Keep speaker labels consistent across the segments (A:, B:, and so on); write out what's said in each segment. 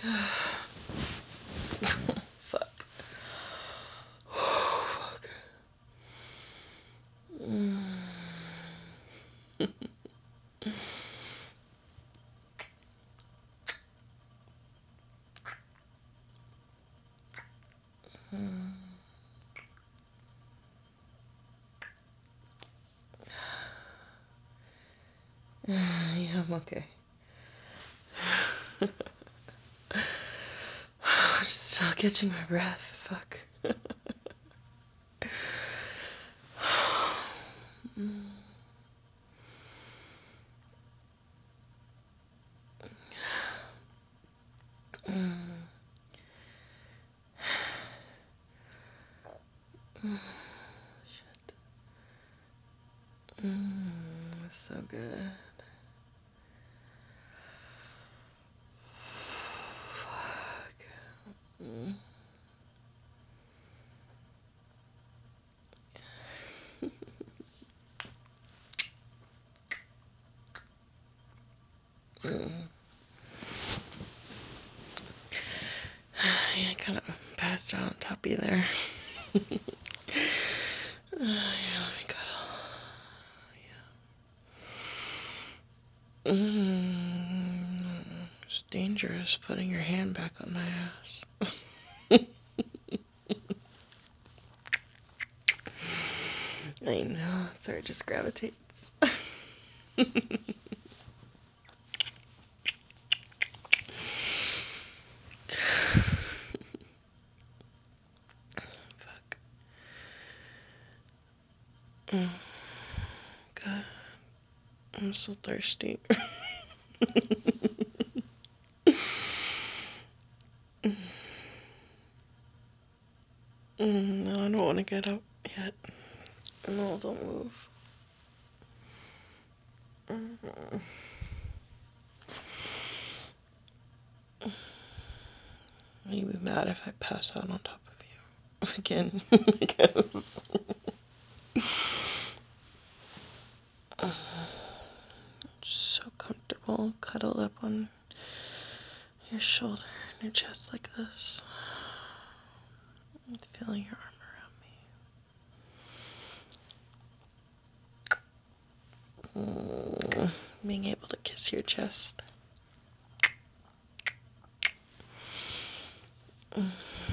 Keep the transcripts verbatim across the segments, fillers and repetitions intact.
A: Fuck. Fuck. Mm. Yeah, I'm okay. I'm still catching my breath. Fuck. Mm. Mm. Mm. Shit. Mm. So good. Fuck. Mm. Mm. Yeah, I kind of passed out on top of you there. uh, yeah, let me cuddle. Yeah. Mm. It's dangerous putting your hand back on my ass. I know, that's where it just gravitates. Fuck. Mm. God, I'm so thirsty. Mm, no, I don't want to get up yet. No, don't move. Mm-hmm. You'd be mad if I pass out on top of you again, I guess. So comfortable, cuddled up on your shoulder and your chest like this. And feeling your arm around me. Mm, being able to kiss your chest. Mm.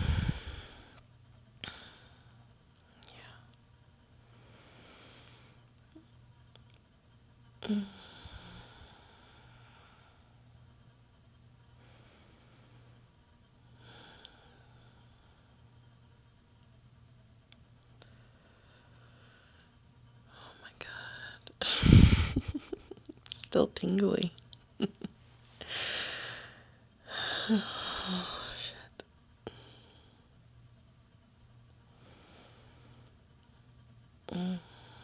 A: Yeah. Mm. Oh my god. Still tingly. Oh shit. Mm.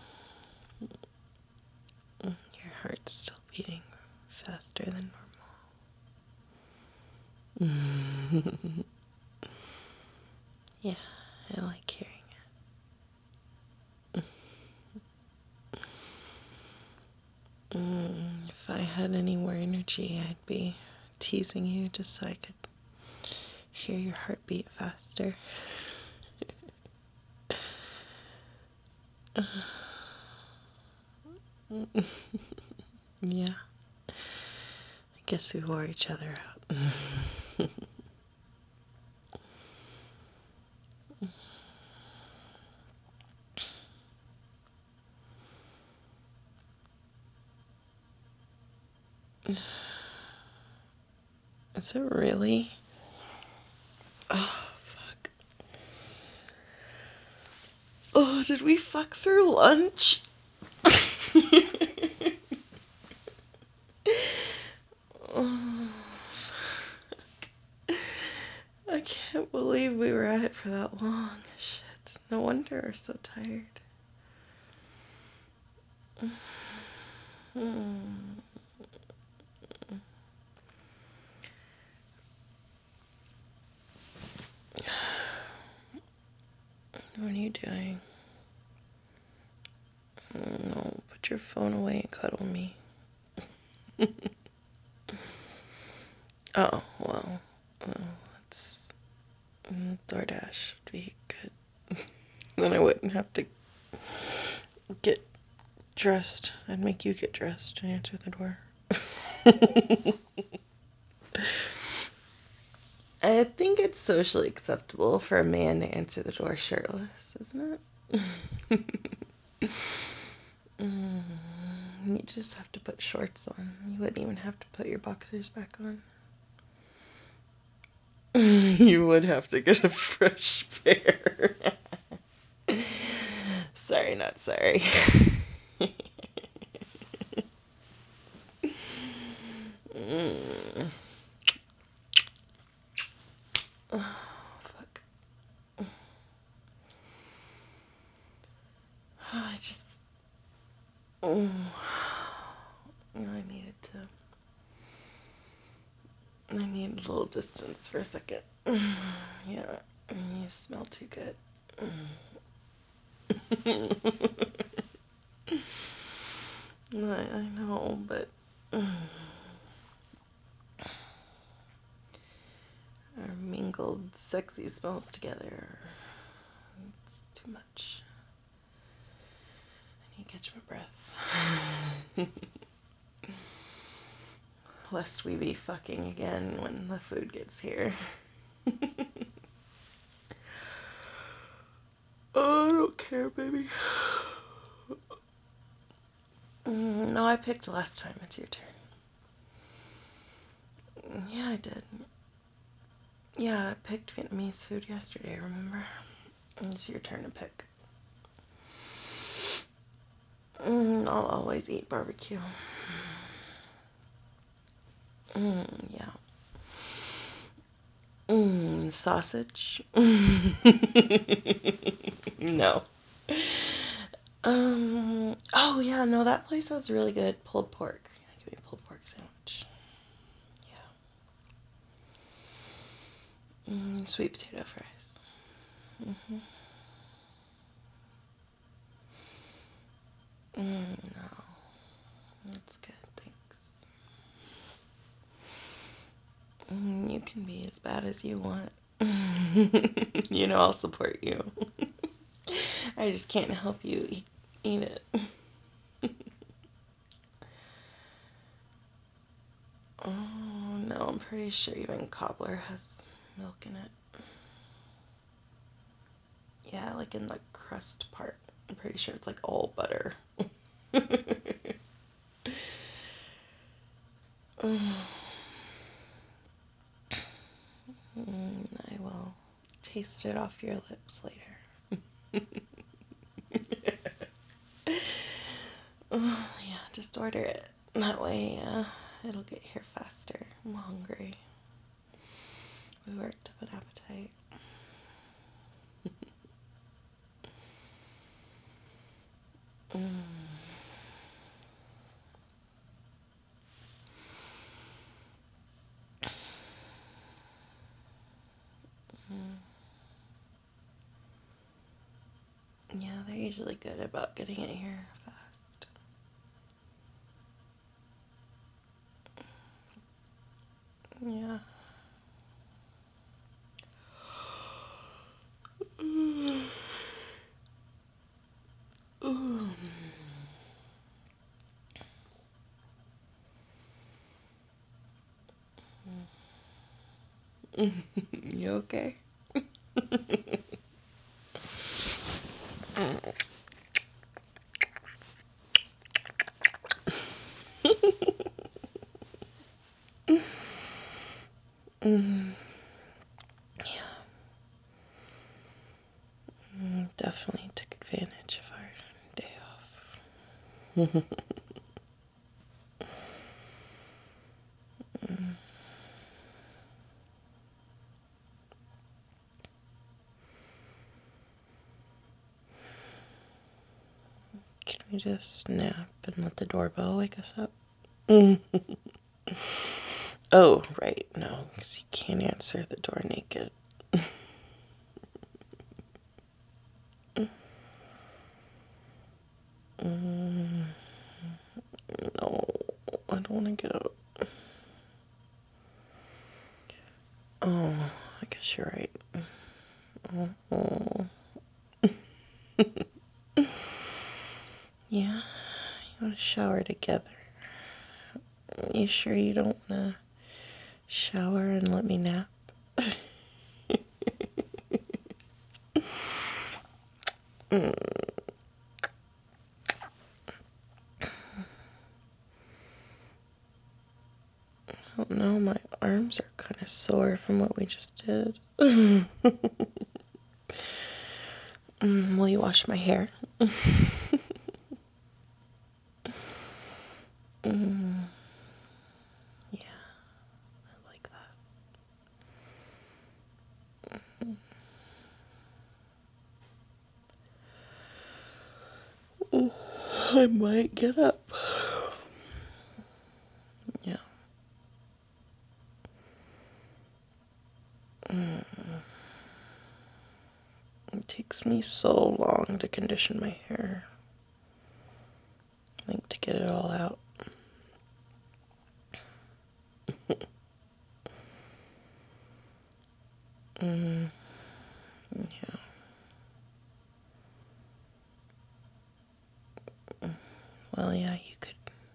A: Mm. Your heart's still beating faster than normal. Yeah, I like hearing it. Mm, if I had any more energy, I'd be teasing you just so I could hear your heartbeat faster. Yeah, I guess we wore each other out. Is it really? Oh, fuck. Oh, did we fuck through lunch? Oh, I can't believe we were at it for that long. Shit. No wonder we're so tired. Hmm. What are you doing? No, put your phone away and cuddle me. Oh, well, Let's mm, DoorDash would be good. Then I wouldn't have to get dressed. I'd make you get dressed and answer the door. I think it's socially acceptable for a man to answer the door shirtless, isn't it? mm, you just have to put shorts on. You wouldn't even have to put your boxers back on. You would have to get a fresh pair. Sorry, not sorry. mm. Oh, fuck. I just. Oh, I needed to. I need a little distance for a second. Yeah, you smell too good. I, I know, but our mingled sexy smells together. It's too much. I need to catch my breath. Lest we be fucking again when the food gets here. Oh, I don't care, baby. Mm, no, I picked last time. It's your turn. Yeah, I did. Yeah, I picked Vietnamese food yesterday, remember? It's your turn to pick. Mm, I'll always eat barbecue. Mm, yeah. Mm, sausage? No. Um. Oh yeah, no, that place has really good pulled pork. Yeah, give me a pulled pork sandwich. Yeah. Mm, sweet potato fries. Mhm. Mm, no, that's good. Thanks. Mm, you can be as bad as you want. You know I'll support you. I just can't help you eat, eat it. Oh no, I'm pretty sure even cobbler has milk in it. Yeah, like in the crust part. I'm pretty sure it's like all butter. Mm, I will taste it off your lips later. Oh, yeah, just order it. That way, uh, it'll get here faster. I'm hungry. We worked up an appetite. Mm. Mm. Yeah, they're usually good about getting it here fast. Yeah. Ooh. You okay? Mm. Yeah. Mm, definitely took advantage of our day off. Mm. Can we just nap and let the doorbell wake us up? Mm. Oh, right. No, because you can't answer the door naked. Mm. No, I don't want to get up. Oh, I guess you're right. Oh. Yeah, you want to shower together. You sure you don't want to shower and let me nap? mm. I don't know, my arms are kind of sore from what we just did. mm, will you wash my hair? mm, yeah, I like that. Mm, I might get up. Yeah. Mm. It takes me so long to condition my hair. I think to get it all out. mm, yeah. Well, yeah, you could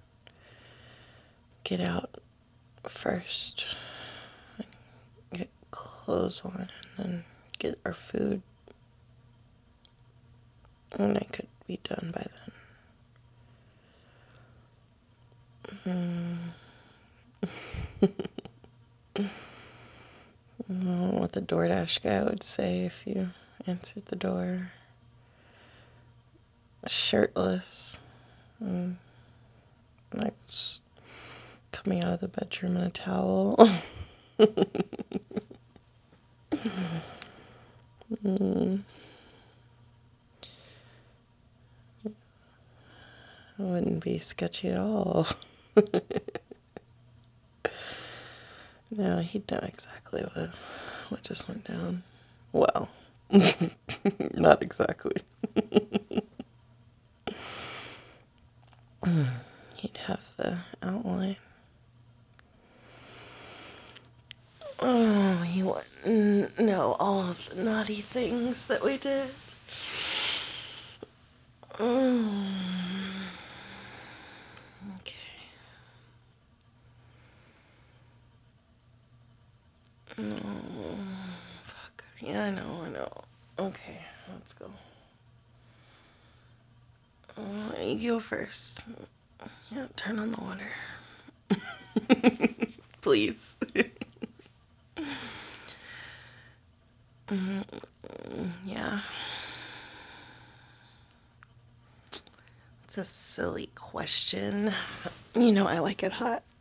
A: get out first, get clothes on, and then get our food. And I could be done by then. Mm. I don't know what the DoorDash guy would say if you answered the door shirtless. And like just coming out of the bedroom in a towel. mm. It wouldn't be sketchy at all. No, he'd know exactly what, what just went down. Well, not exactly. He'd have the outline. Oh, he wouldn't know all of the naughty things that we did. Mm. Okay. Oh, fuck. Yeah, I know, I know. Okay, let's go. Uh, you go first. Yeah, turn on the water. Please. mm, yeah. It's a silly question. You know, I like it hot.